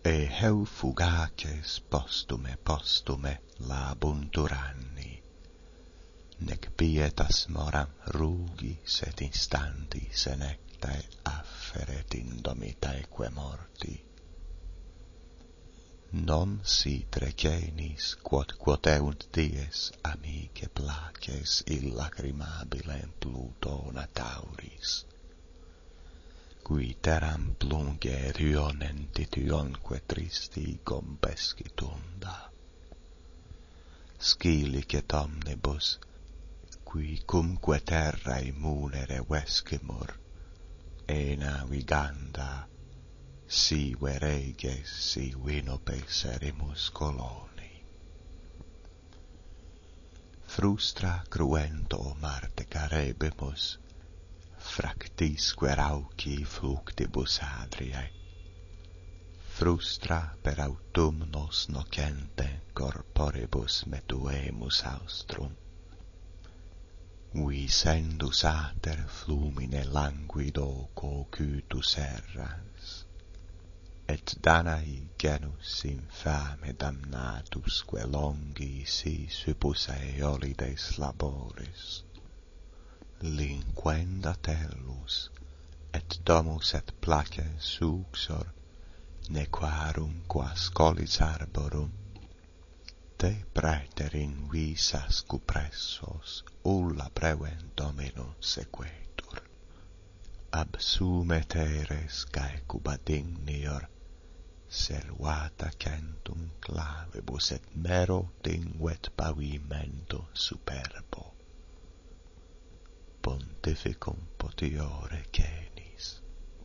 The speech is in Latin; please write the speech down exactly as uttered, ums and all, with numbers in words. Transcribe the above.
e heu fugaces postume postume labunt anni, nec pietas moram rugis et instanti senectae afferet indomitaeque morti. Non si trecenis quod quoteunt dies amice places illacrimabilem Plutona Tauris, qui terram plunge rionentitionque tristi compescitunda. Scilicet omnibus, qui cumque terrae munere vescimur, e naviganda, sive reges si vinopes erimus coloni. Frustra cruento Marte carebimus, fractisque rauci fluctibus Adriae, frustra per autumnos nocente corporibus metuemus austrum, visendus ater flumine languido cocytus erras, et Danae genus infame damnatusque longi si supus Aeolides laboris, linquenda tellus, et domus et places suxor, nequarum qua scolis arborum, te praeter in visas cupressos, ulla prevent dominum sequetur. Absume teres caecuba dignior, servata centum clavibus et mero tinguet pavimento superbo. Pontificum potiore cene.